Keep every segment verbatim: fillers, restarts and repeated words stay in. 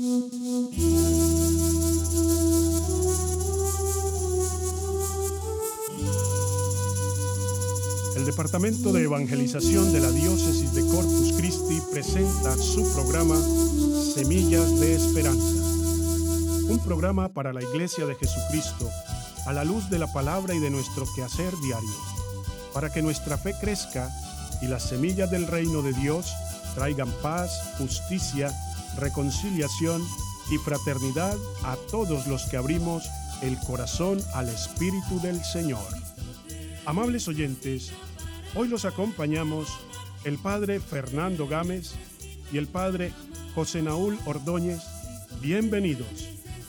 El Departamento de Evangelización de la Diócesis de Corpus Christi presenta su programa Semillas de Esperanza, un programa para la Iglesia de Jesucristo a la luz de la palabra y de nuestro quehacer diario, para que nuestra fe crezca y las semillas del reino de Dios traigan paz, justicia, reconciliación y fraternidad a todos los que abrimos el corazón al Espíritu del Señor. Amables oyentes, hoy los acompañamos el Padre Fernando Gámez y el Padre José Naúl Ordóñez. Bienvenidos.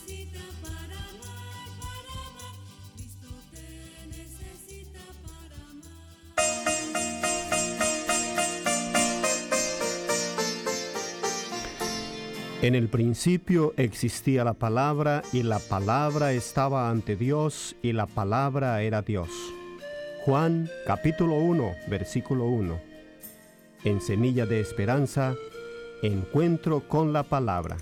En el principio existía la palabra, y la palabra estaba ante Dios, y la palabra era Dios. Juan capítulo uno, versículo uno. En Semilla de Esperanza, encuentro con la palabra.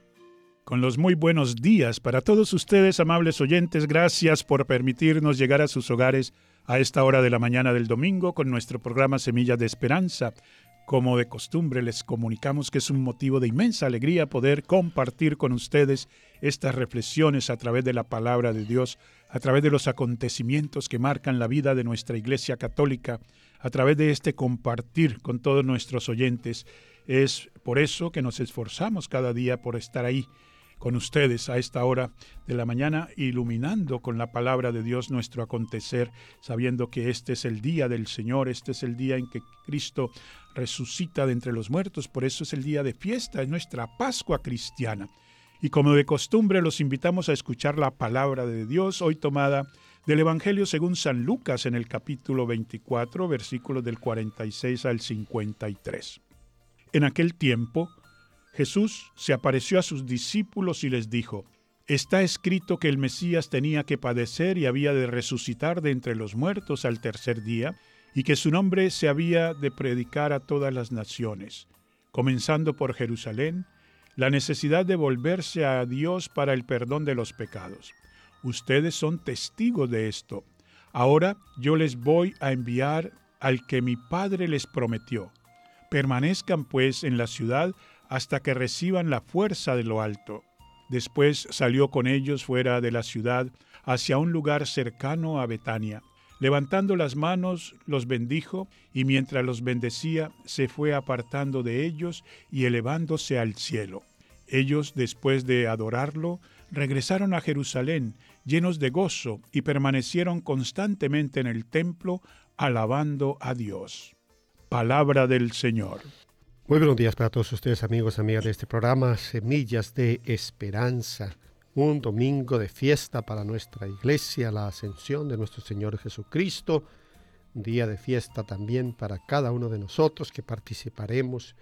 Con los muy buenos días para todos ustedes, amables oyentes. Gracias por permitirnos llegar a sus hogares a esta hora de la mañana del domingo con nuestro programa Semillas de Esperanza. Como de costumbre, les comunicamos que es un motivo de inmensa alegría poder compartir con ustedes estas reflexiones a través de la palabra de Dios, a través de los acontecimientos que marcan la vida de nuestra Iglesia Católica, a través de este compartir con todos nuestros oyentes. Es por eso que nos esforzamos cada día por estar ahí con ustedes a esta hora de la mañana, iluminando con la palabra de Dios nuestro acontecer, sabiendo que este es el día del Señor, este es el día en que Cristo resucita de entre los muertos. Por eso es el día de fiesta, es nuestra Pascua cristiana. Y como de costumbre, los invitamos a escuchar la palabra de Dios, hoy tomada del Evangelio según San Lucas, en el capítulo veinticuatro, versículos del cuarenta y seis al cincuenta y tres. En aquel tiempo, Jesús se apareció a sus discípulos y les dijo: «Está escrito que el Mesías tenía que padecer y había de resucitar de entre los muertos al tercer día, y que su nombre se había de predicar a todas las naciones, comenzando por Jerusalén, la necesidad de volverse a Dios para el perdón de los pecados. Ustedes son testigos de esto. Ahora yo les voy a enviar al que mi Padre les prometió. Permanezcan pues en la ciudad hasta que reciban la fuerza de lo alto». Después salió con ellos fuera de la ciudad, hacia un lugar cercano a Betania. Levantando las manos, los bendijo, y mientras los bendecía, se fue apartando de ellos y elevándose al cielo. Ellos, después de adorarlo, regresaron a Jerusalén, llenos de gozo, y permanecieron constantemente en el templo, alabando a Dios. Palabra del Señor. Muy buenos días para todos ustedes, amigos, amigas de este programa Semillas de Esperanza. Un domingo de fiesta para nuestra iglesia, la ascensión de nuestro Señor Jesucristo. Un día de fiesta también para cada uno de nosotros que participaremos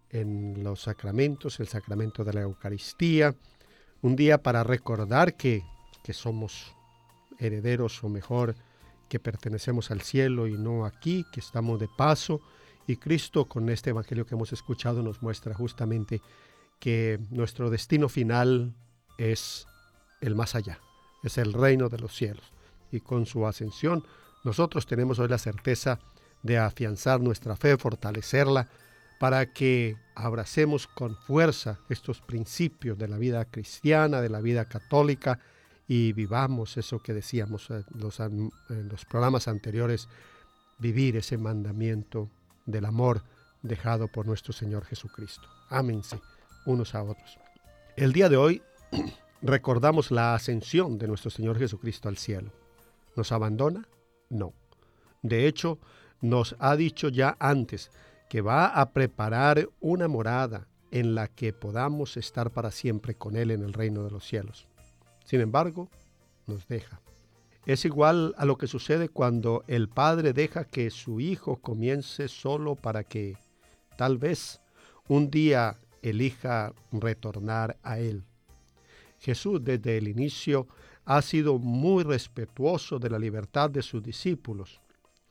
en los sacramentos, el sacramento de la Eucaristía. Un día para recordar que, que somos herederos, o mejor, que pertenecemos al cielo y no aquí, que estamos de paso. Y Cristo, con este evangelio que hemos escuchado, nos muestra justamente que nuestro destino final es el más allá, es el reino de los cielos. Y con su ascensión, nosotros tenemos hoy la certeza de afianzar nuestra fe, fortalecerla, para que abracemos con fuerza estos principios de la vida cristiana, de la vida católica, y vivamos eso que decíamos en los, en los programas anteriores, vivir ese mandamiento del amor dejado por nuestro Señor Jesucristo. Ámense unos a otros. El día de hoy recordamos la ascensión de nuestro Señor Jesucristo al cielo. ¿Nos abandona? No. De hecho, nos ha dicho ya antes que va a preparar una morada en la que podamos estar para siempre con Él en el reino de los cielos. Sin embargo, nos deja. Es igual a lo que sucede cuando el padre deja que su hijo comience solo para que, tal vez, un día elija retornar a él. Jesús desde el inicio ha sido muy respetuoso de la libertad de sus discípulos.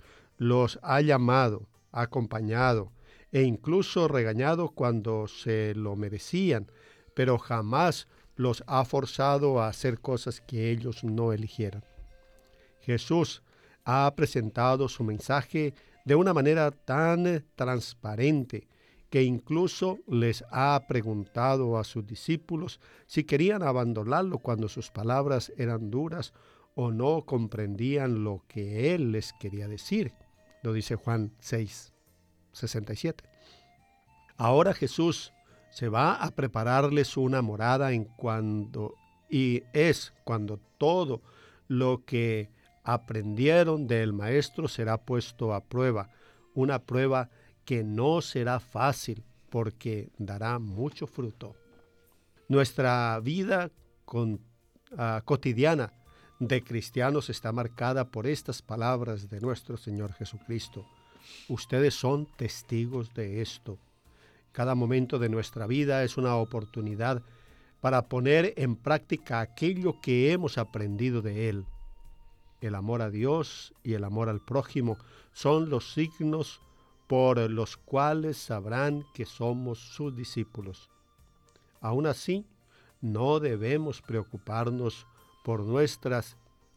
Los ha llamado, acompañado e incluso regañado cuando se lo merecían, pero jamás los ha forzado a hacer cosas que ellos no eligieran. Jesús ha presentado su mensaje de una manera tan transparente que incluso les ha preguntado a sus discípulos si querían abandonarlo cuando sus palabras eran duras o no comprendían lo que Él les quería decir. Lo dice Juan seis, sesenta y siete. Ahora Jesús se va a prepararles una morada en cuando, y es cuando todo lo que aprendieron del Maestro será puesto a prueba, una prueba que no será fácil porque dará mucho fruto. Nuestra vida con, uh, cotidiana de cristianos está marcada por estas palabras de nuestro Señor Jesucristo. Ustedes son testigos de esto. Cada momento de nuestra vida es una oportunidad para poner en práctica aquello que hemos aprendido de Él. El amor a Dios y el amor al prójimo son los signos por los cuales sabrán que somos sus discípulos. Aún así, no debemos preocuparnos por nuestras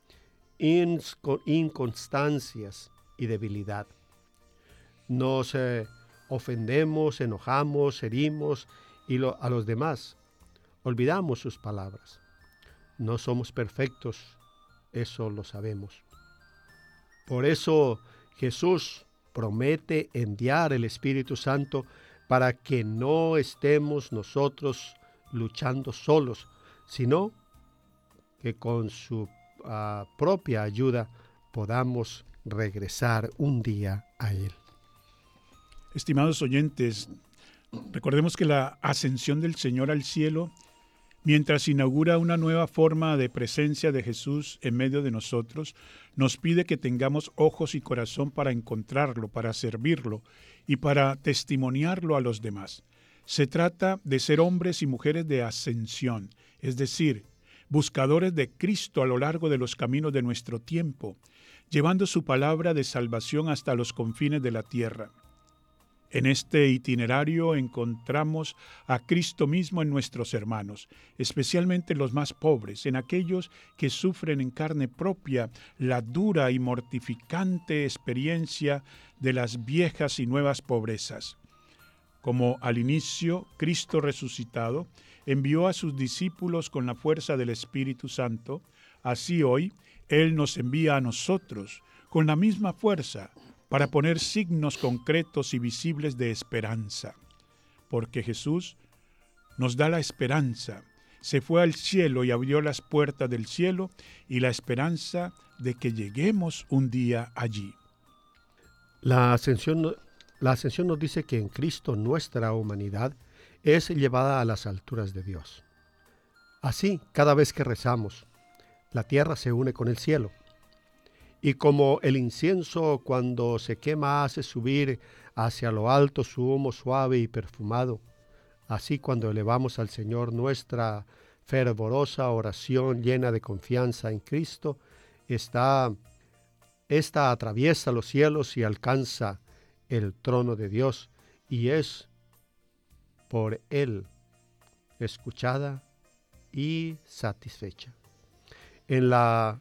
inconstancias y debilidad. Nos eh, ofendemos, enojamos, herimos y lo, a los demás. Olvidamos sus palabras. No somos perfectos, eso lo sabemos. Por eso Jesús promete enviar el Espíritu Santo para que no estemos nosotros luchando solos, sino que con su uh, propia ayuda podamos regresar un día a Él. Estimados oyentes, recordemos que la ascensión del Señor al cielo, mientras inaugura una nueva forma de presencia de Jesús en medio de nosotros, nos pide que tengamos ojos y corazón para encontrarlo, para servirlo y para testimoniarlo a los demás. Se trata de ser hombres y mujeres de ascensión, es decir, buscadores de Cristo a lo largo de los caminos de nuestro tiempo, llevando su palabra de salvación hasta los confines de la tierra. En este itinerario encontramos a Cristo mismo en nuestros hermanos, especialmente los más pobres, en aquellos que sufren en carne propia la dura y mortificante experiencia de las viejas y nuevas pobrezas. Como al inicio, Cristo resucitado envió a sus discípulos con la fuerza del Espíritu Santo, así hoy Él nos envía a nosotros con la misma fuerza, para poner signos concretos y visibles de esperanza. Porque Jesús nos da la esperanza, se fue al cielo y abrió las puertas del cielo y la esperanza de que lleguemos un día allí. La ascensión, la ascensión nos dice que en Cristo nuestra humanidad es llevada a las alturas de Dios. Así, cada vez que rezamos, la tierra se une con el cielo. Y como el incienso cuando se quema hace subir hacia lo alto su humo suave y perfumado, así cuando elevamos al Señor nuestra fervorosa oración llena de confianza en Cristo, esta, esta atraviesa los cielos y alcanza el trono de Dios y es por Él escuchada y satisfecha. En la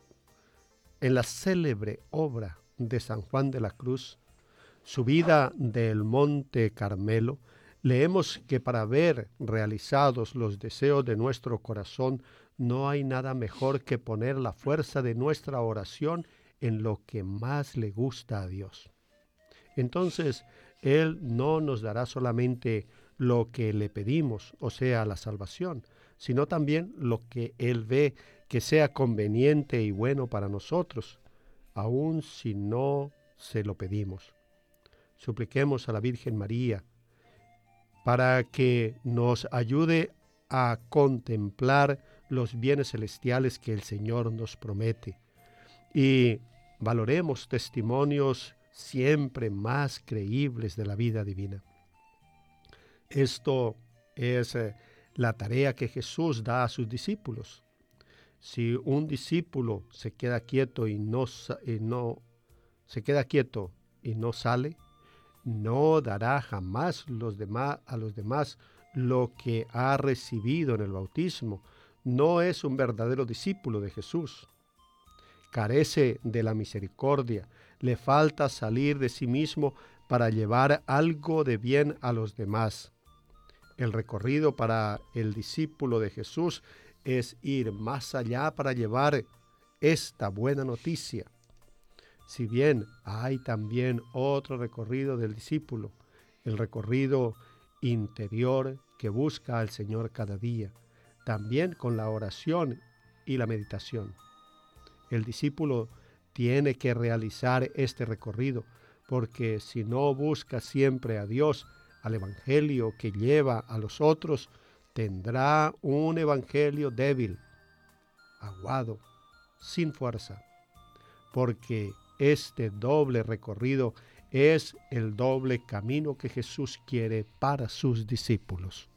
En la célebre obra de San Juan de la Cruz, subida del Monte Carmelo, leemos que para ver realizados los deseos de nuestro corazón, no hay nada mejor que poner la fuerza de nuestra oración en lo que más le gusta a Dios. Entonces, Él no nos dará solamente lo que le pedimos, o sea, la salvación, sino también lo que Él ve que sea conveniente y bueno para nosotros, aun si no se lo pedimos. Supliquemos a la Virgen María para que nos ayude a contemplar los bienes celestiales que el Señor nos promete y valoremos testimonios siempre más creíbles de la vida divina. Esto es eh, la tarea que Jesús da a sus discípulos. Si un discípulo se queda quieto y no, y no se queda quieto y no sale, no dará jamás los demás, a los demás lo que ha recibido en el bautismo, no es un verdadero discípulo de Jesús. Carece de la misericordia, le falta salir de sí mismo para llevar algo de bien a los demás. El recorrido para el discípulo de Jesús es ir más allá para llevar esta buena noticia. Si bien hay también otro recorrido del discípulo, el recorrido interior que busca al Señor cada día, también con la oración y la meditación. El discípulo tiene que realizar este recorrido, porque si no busca siempre a Dios, al evangelio que lleva a los otros, tendrá un evangelio débil, aguado, sin fuerza, porque este doble recorrido es el doble camino que Jesús quiere para sus discípulos.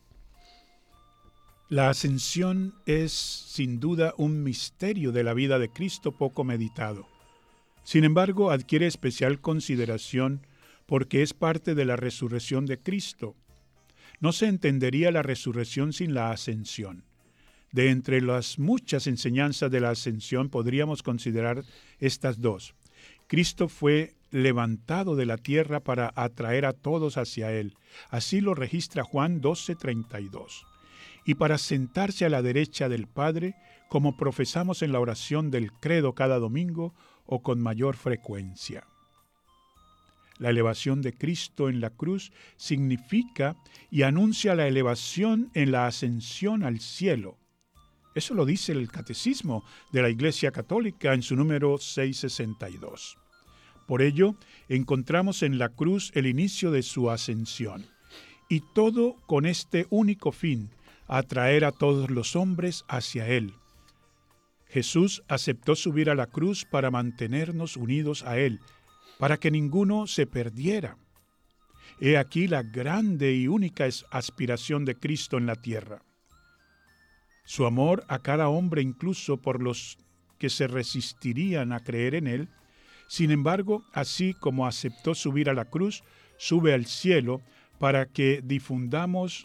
La ascensión es, sin duda, un misterio de la vida de Cristo poco meditado. Sin embargo, adquiere especial consideración porque es parte de la resurrección de Cristo. No se entendería la resurrección sin la ascensión. De entre las muchas enseñanzas de la ascensión podríamos considerar estas dos. Cristo fue levantado de la tierra para atraer a todos hacia Él. Así lo registra Juan doce treinta y dos. Y para sentarse a la derecha del Padre, como profesamos en la oración del credo cada domingo o con mayor frecuencia. La elevación de Cristo en la cruz significa y anuncia la elevación en la ascensión al cielo. Eso lo dice el Catecismo de la Iglesia Católica en su número seiscientos sesenta y dos. Por ello, encontramos en la cruz el inicio de su ascensión, y todo con este único fin, atraer a todos los hombres hacia Él. Jesús aceptó subir a la cruz para mantenernos unidos a Él, para que ninguno se perdiera. He aquí la grande y única aspiración de Cristo en la tierra. Su amor a cada hombre, incluso por los que se resistirían a creer en Él. Sin embargo, así como aceptó subir a la cruz, sube al cielo para que difundamos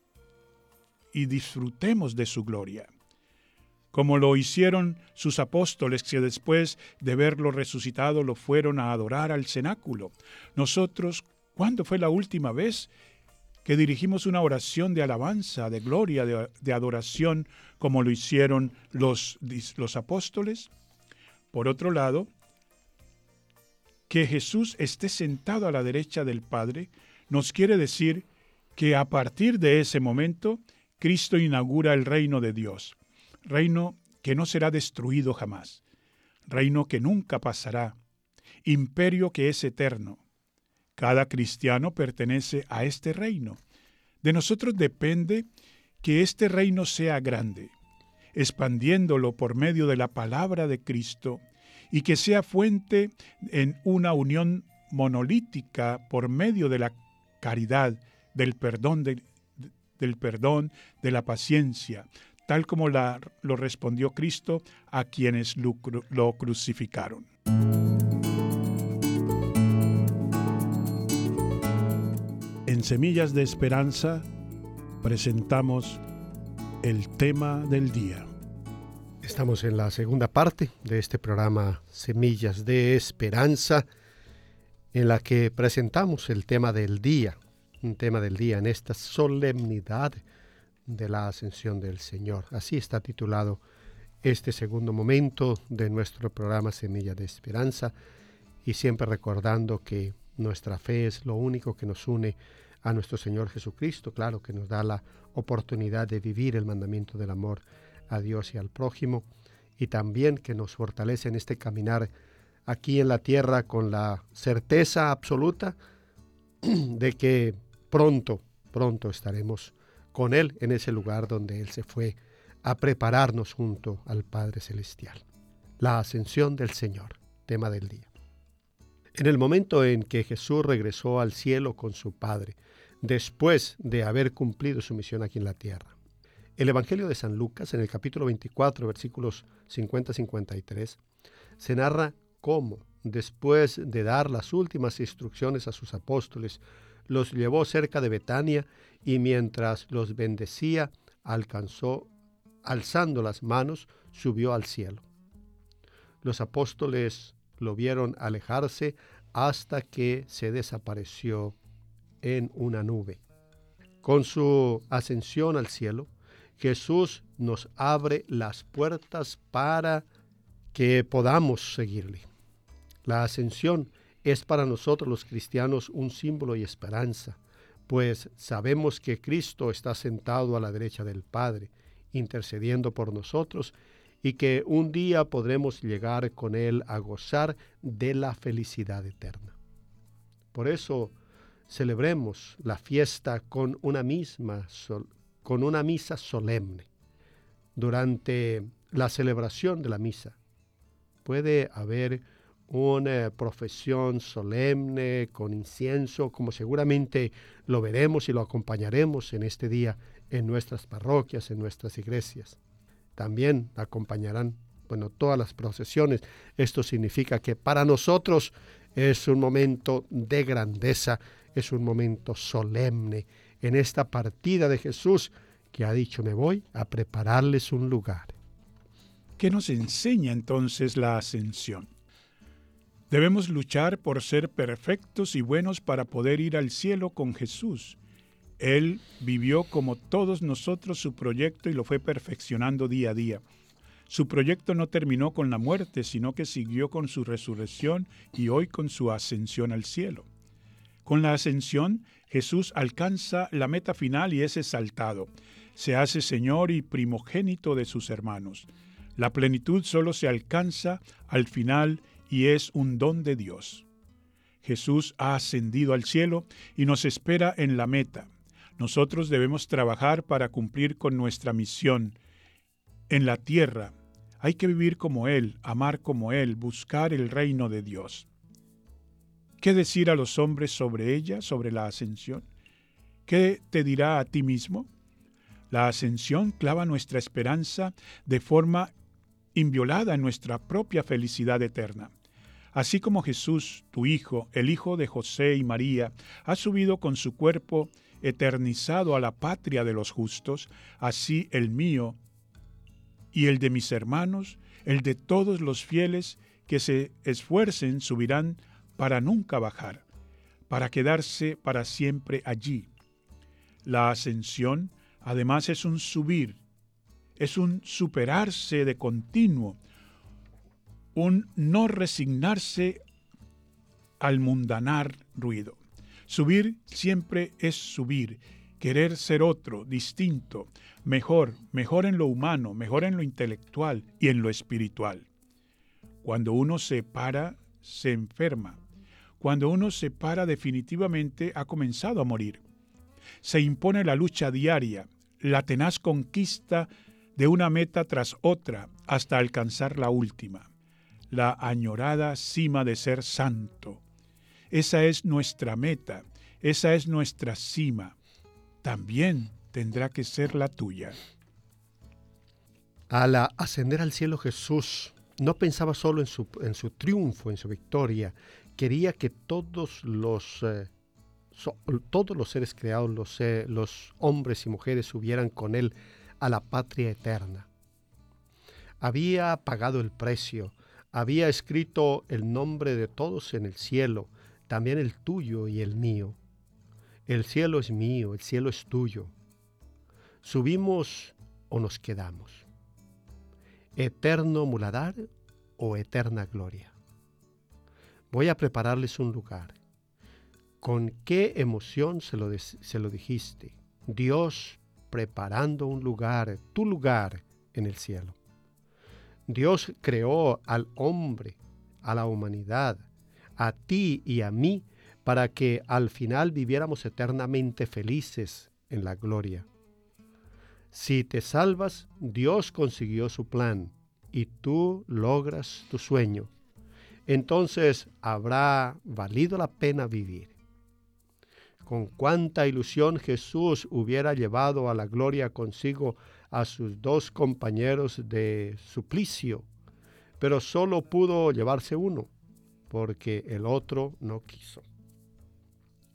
y disfrutemos de su gloria. Como lo hicieron sus apóstoles que después de verlo resucitado lo fueron a adorar al cenáculo. Nosotros, ¿cuándo fue la última vez que dirigimos una oración de alabanza, de gloria, de, de adoración, como lo hicieron los, los apóstoles? Por otro lado, que Jesús esté sentado a la derecha del Padre nos quiere decir que a partir de ese momento, Cristo inaugura el reino de Dios, reino que no será destruido jamás, reino que nunca pasará, imperio que es eterno. Cada cristiano pertenece a este reino. De nosotros depende que este reino sea grande, expandiéndolo por medio de la palabra de Cristo y que sea fuente en una unión monolítica por medio de la caridad, del perdón, de, del perdón, de la paciencia, tal como la, lo respondió Cristo a quienes lo, lo crucificaron. En Semillas de Esperanza presentamos el tema del día. Estamos en la segunda parte de este programa Semillas de Esperanza, en la que presentamos el tema del día, un tema del día en esta solemnidad de la ascensión del Señor. Así está titulado este segundo momento de nuestro programa Semillas de Esperanza, y siempre recordando que nuestra fe es lo único que nos une a nuestro Señor Jesucristo, claro, que nos da la oportunidad de vivir el mandamiento del amor a Dios y al prójimo, y también que nos fortalece en este caminar aquí en la tierra con la certeza absoluta de que pronto, pronto estaremos con Él en ese lugar donde Él se fue a prepararnos junto al Padre Celestial. La ascensión del Señor, tema del día. En el momento en que Jesús regresó al cielo con su Padre, después de haber cumplido su misión aquí en la tierra, el Evangelio de San Lucas, en el capítulo veinticuatro, versículos cincuenta a cincuenta y tres, se narra cómo, después de dar las últimas instrucciones a sus apóstoles, los llevó cerca de Betania y mientras los bendecía, alcanzó, alzando las manos, subió al cielo. Los apóstoles lo vieron alejarse hasta que se desapareció en una nube. Con su ascensión al cielo, Jesús nos abre las puertas para que podamos seguirle. La ascensión es para nosotros los cristianos un símbolo y esperanza, pues sabemos que Cristo está sentado a la derecha del Padre, intercediendo por nosotros, y que un día podremos llegar con Él a gozar de la felicidad eterna. Por eso celebremos la fiesta con una misma sol, con una misa solemne. Durante la celebración de la misa puede haber una profesión solemne con incienso, como seguramente lo veremos y lo acompañaremos en este día en nuestras parroquias, en nuestras iglesias. También acompañarán, bueno, todas las procesiones. Esto significa que para nosotros es un momento de grandeza, es un momento solemne en esta partida de Jesús que ha dicho: me voy a prepararles un lugar. ¿Qué nos enseña entonces la ascensión? Debemos luchar por ser perfectos y buenos para poder ir al cielo con Jesús. Él vivió como todos nosotros su proyecto y lo fue perfeccionando día a día. Su proyecto no terminó con la muerte, sino que siguió con su resurrección y hoy con su ascensión al cielo. Con la ascensión, Jesús alcanza la meta final y es exaltado. Se hace Señor y primogénito de sus hermanos. La plenitud solo se alcanza al final y es un don de Dios. Jesús ha ascendido al cielo y nos espera en la meta. Nosotros debemos trabajar para cumplir con nuestra misión. En la tierra hay que vivir como Él, amar como Él, buscar el reino de Dios. ¿Qué decir a los hombres sobre ella, sobre la ascensión? ¿Qué te dirá a ti mismo? La ascensión clava nuestra esperanza de forma inviolada en nuestra propia felicidad eterna. Así como Jesús, tu Hijo, el Hijo de José y María, ha subido con su cuerpo eternizado a la patria de los justos, así el mío y el de mis hermanos, el de todos los fieles que se esfuercen, subirán para nunca bajar, para quedarse para siempre allí. La ascensión, además, es un subir, es un superarse de continuo, un no resignarse al mundanar ruido. Subir siempre es subir, querer ser otro, distinto, mejor, mejor en lo humano, mejor en lo intelectual y en lo espiritual. Cuando uno se para, se enferma. Cuando uno se para, definitivamente ha comenzado a morir. Se impone la lucha diaria, la tenaz conquista de una meta tras otra hasta alcanzar la última, la añorada cima de ser santo. Esa es nuestra meta, esa es nuestra cima. También tendrá que ser la tuya. Al ascender al cielo, Jesús no pensaba solo en su, en su triunfo, en su victoria. Quería que todos los, eh, so, todos los seres creados, los, eh, los hombres y mujeres, subieran con Él a la patria eterna. Había pagado el precio, había escrito el nombre de todos en el cielo, también el tuyo y el mío. El cielo es mío, el cielo es tuyo. ¿Subimos o nos quedamos? ¿Eterno muladar o eterna gloria? Voy a prepararles un lugar. ¿Con qué emoción se lo, se lo dijiste? Dios preparando un lugar, tu lugar en el cielo. Dios creó al hombre, a la humanidad, a ti y a mí, para que al final viviéramos eternamente felices en la gloria. Si te salvas, Dios consiguió su plan y tú logras tu sueño. Entonces habrá valido la pena vivir. Con cuánta ilusión Jesús hubiera llevado a la gloria consigo a sus dos compañeros de suplicio, pero solo pudo llevarse uno, porque el otro no quiso.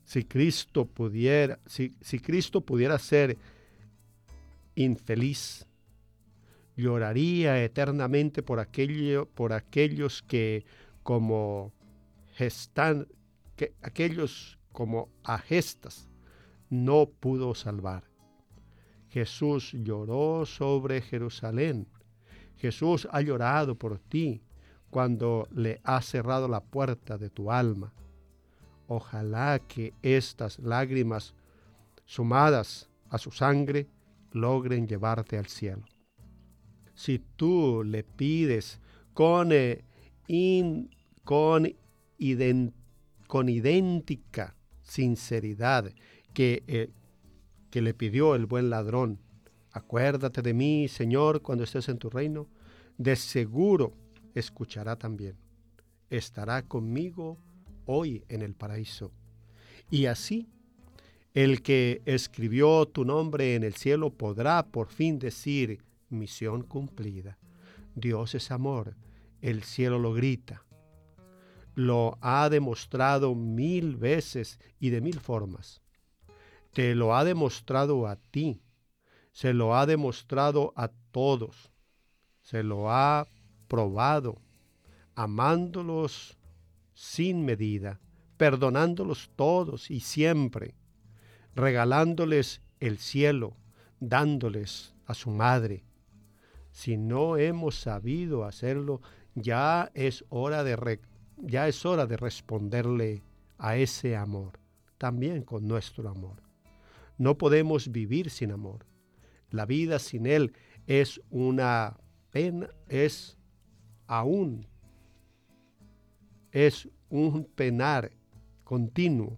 Si Cristo pudiera, si, si Cristo pudiera ser infeliz, lloraría eternamente por, aquello, por aquellos que como gestan, que aquellos como a gestas no pudo salvar. Jesús lloró sobre Jerusalén. Jesús ha llorado por ti cuando le has cerrado la puerta de tu alma. Ojalá que estas lágrimas, sumadas a su sangre, logren llevarte al cielo. Si tú le pides con, eh, in, con, ident, con idéntica sinceridad que, eh, que le pidió el buen ladrón, acuérdate de mí, Señor, cuando estés en tu reino, de seguro escuchará también. Estará conmigo hoy en el paraíso. Y así, el que escribió tu nombre en el cielo podrá por fin decir, misión cumplida. Dios es amor, el cielo lo grita. Lo ha demostrado mil veces y de mil formas. Te lo ha demostrado a ti, se lo ha demostrado a todos, se lo ha probado, amándolos sin medida, perdonándolos todos y siempre, regalándoles el cielo, dándoles a su madre. Si no hemos sabido hacerlo, ya es hora de, re, ya es hora de responderle a ese amor, también con nuestro amor. No podemos vivir sin amor. La vida sin él es una pena, es aún es un penar continuo,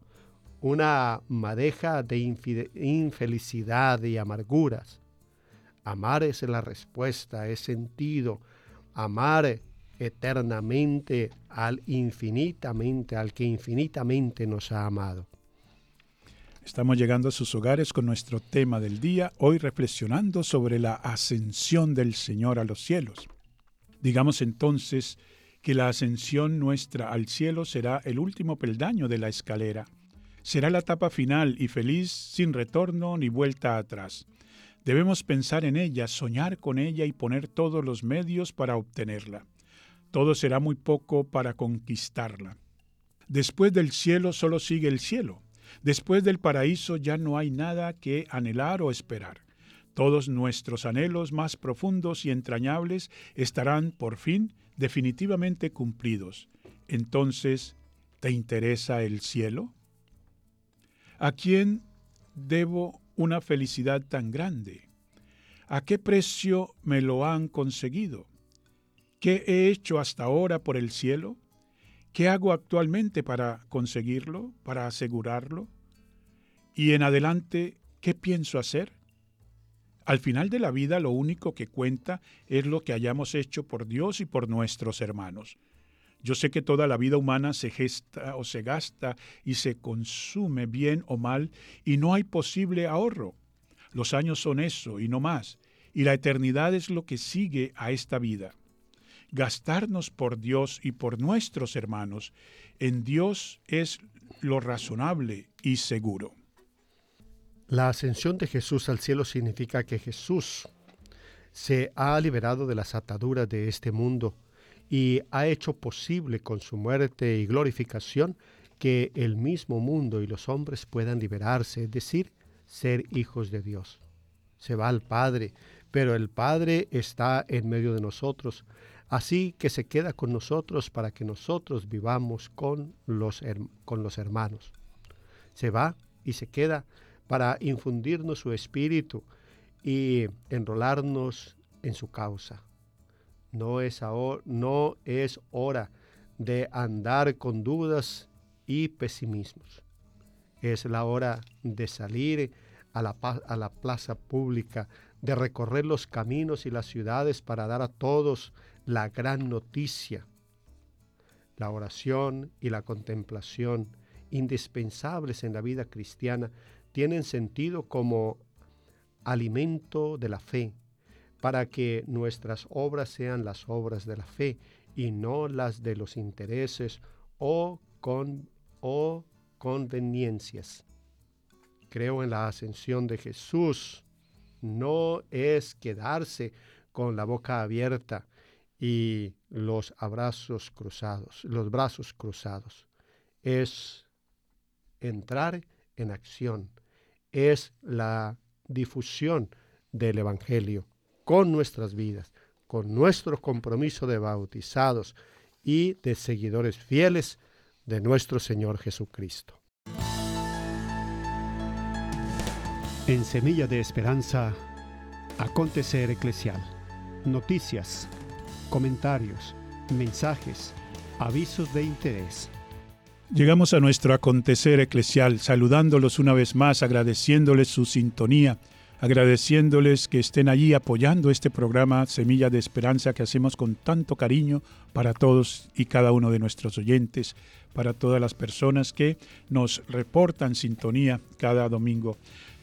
una madeja de infelicidad y amarguras. Amar es la respuesta, es sentido. Amar eternamente al infinitamente, al que infinitamente nos ha amado. Estamos llegando a sus hogares con nuestro tema del día, hoy reflexionando sobre la ascensión del Señor a los cielos. Digamos entonces que la ascensión nuestra al cielo será el último peldaño de la escalera. Será la etapa final y feliz sin retorno ni vuelta atrás. Debemos pensar en ella, soñar con ella y poner todos los medios para obtenerla. Todo será muy poco para conquistarla. Después del cielo solo sigue el cielo. Después del paraíso ya no hay nada que anhelar o esperar. Todos nuestros anhelos más profundos y entrañables estarán, por fin, definitivamente cumplidos. Entonces, ¿te interesa el cielo? ¿A quién debo una felicidad tan grande? ¿A qué precio me lo han conseguido? ¿Qué he hecho hasta ahora por el cielo? ¿Qué hago actualmente para conseguirlo, para asegurarlo? Y en adelante, ¿qué pienso hacer? Al final de la vida lo único que cuenta es lo que hayamos hecho por Dios y por nuestros hermanos. Yo sé que toda la vida humana se gesta o se gasta y se consume bien o mal y no hay posible ahorro. Los años son eso y no más, y la eternidad es lo que sigue a esta vida. Gastarnos por Dios y por nuestros hermanos en Dios es lo razonable y seguro. La ascensión de Jesús al cielo significa que Jesús se ha liberado de las ataduras de este mundo y ha hecho posible con su muerte y glorificación que el mismo mundo y los hombres puedan liberarse, es decir, ser hijos de Dios. Se va al Padre, pero el Padre está en medio de nosotros, así que se queda con nosotros para que nosotros vivamos con los, con los hermanos. Se va y se queda para infundirnos su espíritu y enrolarnos en su causa. No es, ahora, no es hora de andar con dudas y pesimismos. Es la hora de salir a la, a la plaza pública, de recorrer los caminos y las ciudades para dar a todos la gran noticia. La oración y la contemplación, indispensables en la vida cristiana, tienen sentido como alimento de la fe, para que nuestras obras sean las obras de la fe y no las de los intereses o, con, o conveniencias. Creo en la ascensión de Jesús. No es quedarse con la boca abierta y los abrazos cruzados, los brazos cruzados. Es entrar en acción. Es la difusión del Evangelio con nuestras vidas, con nuestro compromiso de bautizados y de seguidores fieles de nuestro Señor Jesucristo. En Semilla de Esperanza, acontecer eclesial. Noticias, comentarios, mensajes, avisos de interés. Llegamos a nuestro acontecer eclesial, saludándolos una vez más, agradeciéndoles su sintonía, agradeciéndoles que estén allí apoyando este programa Semilla de Esperanza que hacemos con tanto cariño para todos y cada uno de nuestros oyentes, para todas las personas que nos reportan sintonía cada domingo.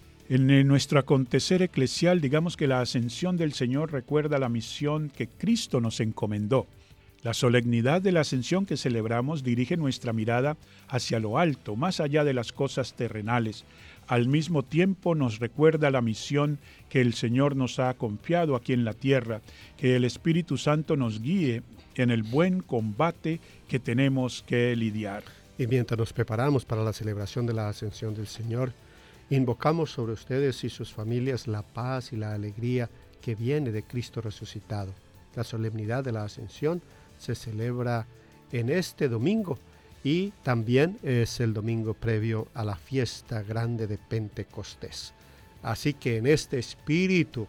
En nuestro acontecer eclesial, digamos que la ascensión del Señor recuerda la misión que Cristo nos encomendó. La solemnidad de la ascensión que celebramos dirige nuestra mirada hacia lo alto, más allá de las cosas terrenales. Al mismo tiempo nos recuerda la misión que el Señor nos ha confiado aquí en la tierra, que el Espíritu Santo nos guíe en el buen combate que tenemos que lidiar. Y mientras nos preparamos para la celebración de la ascensión del Señor, invocamos sobre ustedes y sus familias la paz y la alegría que viene de Cristo resucitado. La solemnidad de la ascensión se celebra en este domingo y también es el domingo previo a la fiesta grande de Pentecostés. Así que en este espíritu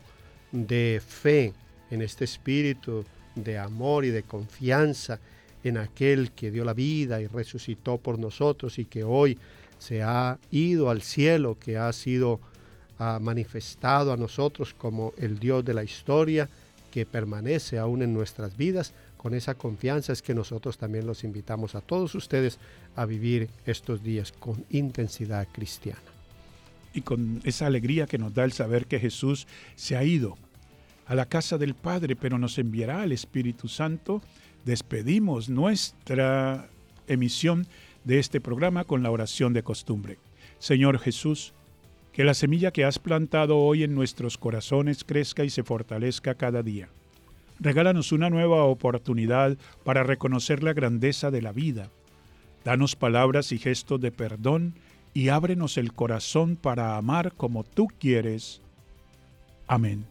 de fe, en este espíritu de amor y de confianza en aquel que dio la vida y resucitó por nosotros y que hoy se ha ido al cielo, que ha sido uh, manifestado a nosotros como el Dios de la historia, que permanece aún en nuestras vidas. Con esa confianza es que nosotros también los invitamos a todos ustedes a vivir estos días con intensidad cristiana. Y con esa alegría que nos da el saber que Jesús se ha ido a la casa del Padre, pero nos enviará al Espíritu Santo, despedimos nuestra emisión de este programa con la oración de costumbre. Señor Jesús, que la semilla que has plantado hoy en nuestros corazones crezca y se fortalezca cada día. Regálanos una nueva oportunidad para reconocer la grandeza de la vida. Danos palabras y gestos de perdón y ábrenos el corazón para amar como tú quieres. Amén.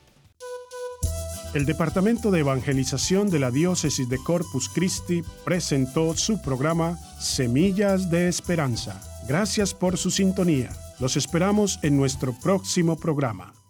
El Departamento de Evangelización de la Diócesis de Corpus Christi presentó su programa Semillas de Esperanza. Gracias por su sintonía. Los esperamos en nuestro próximo programa.